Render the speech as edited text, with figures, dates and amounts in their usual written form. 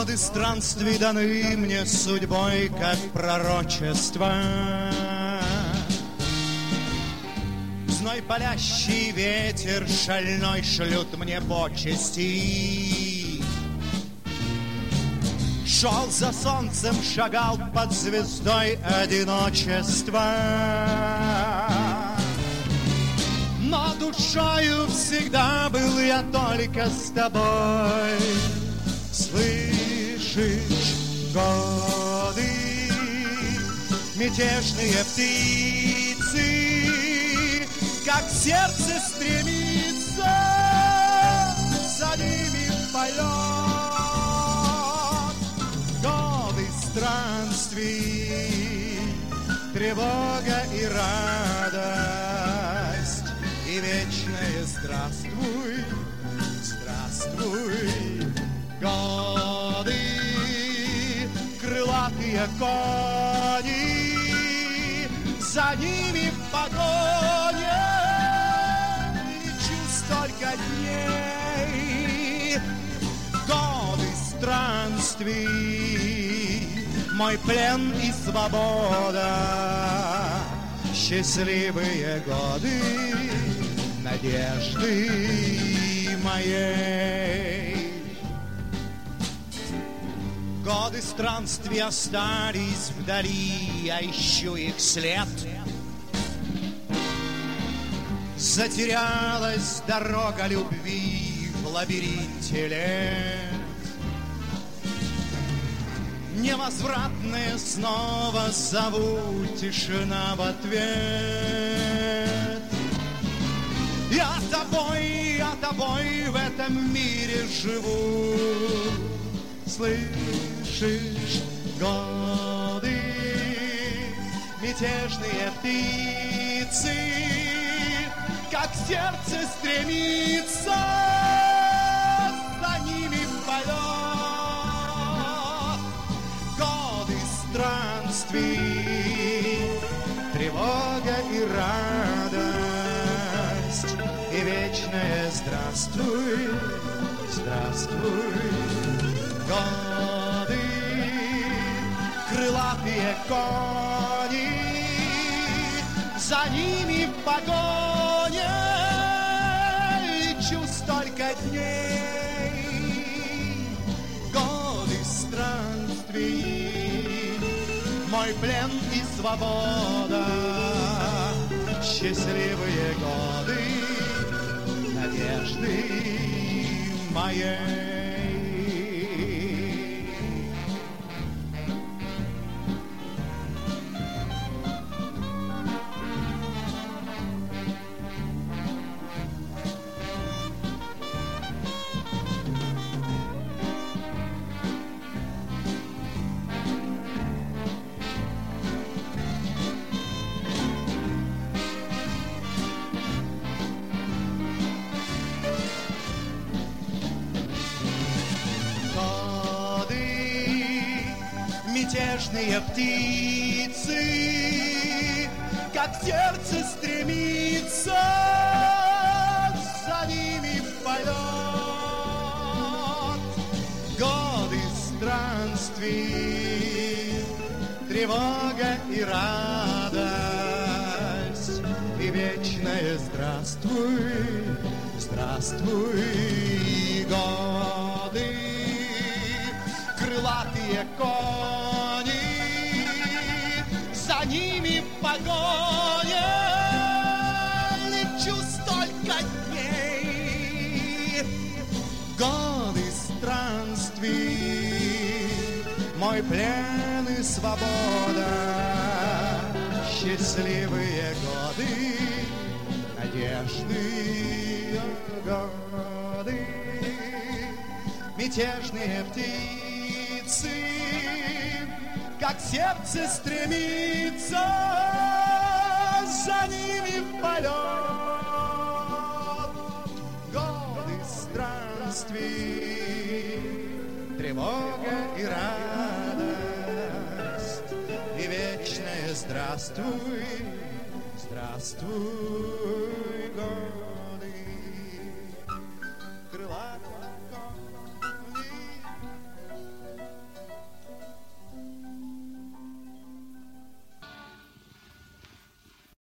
Годы странствий даны мне судьбой, как пророчество. Зной палящий ветер шальной шлют мне почести. Шел за солнцем, шагал под звездой одиночества. Но душою всегда был я только с тобой. Слышишь, годы, мятежные птицы, как сердце стремится, за ними в полет. Годы странствий, тревога и радость, и вечное здравствуй, здравствуй. Годы, крылатые кони, за ними в погоне лечу столько дней. Годы странствий, мой плен и свобода, счастливые годы надежды моей. Годы странствий остались вдали, я ищу их след. Затерялась дорога любви в лабиринте лет. Невозвратные снова зову, тишина в ответ. Я тобой в этом мире живу. Слышишь, годы, мятежные птицы, как сердце стремится, за ними в полет. Годы странствий, тревога и радость, и вечное здравствуй, здравствуй. Годы, крылатые кони, за ними в погоне лечу столько дней. Годы странствий, мой плен и свобода, счастливые годы надежды моей. Мятежные птицы, как сердце стремится, за ними в полет. Годы странствий, тревога и радость, и вечное здравствуй, здравствуй. Годы, крылатые кони, за ними в погоне лечу столько дней. Годы странствий, мой плен и свобода, счастливые годы надежды, годы, мятежные птицы, как сердце стремится, за ними в полет. Годы странствий, тревога и радость, и вечное здравствуй, здравствуй, годы.